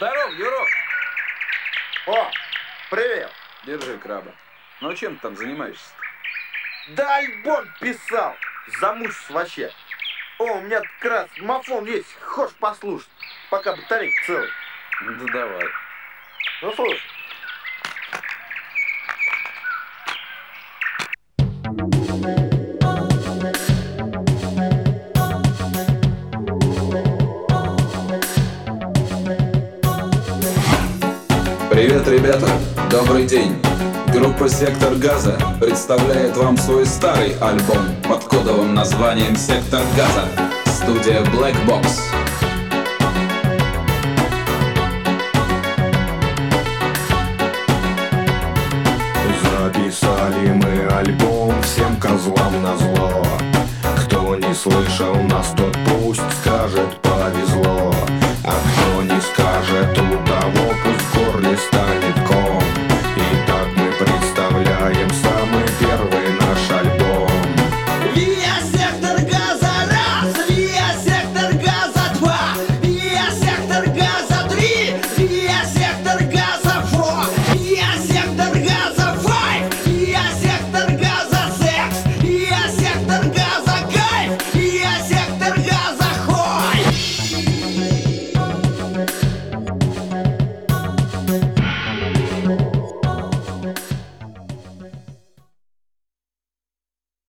Здоров, Юрок! О, привет! Держи, краба. Ну а чем ты там занимаешься? Да альбом писал! Замучился вообще. О, у меня как раз мафон есть, хочешь послушать, пока батарейка целая. Да давай. Ну слушай. Привет, ребята! Добрый день! Группа «Сектор Газа» представляет вам свой старый альбом под кодовым названием «Сектор Газа». Студия Black Box. Записали мы альбом всем козлам назло. Кто не слышал нас, тот пусть скажет повезло. А кто не скажет, у того пусть в горле станет ком. Итак, мы представляем самый первый наш альбом. Виа сектор газа раз, виа сектор газа два, виа сектор газа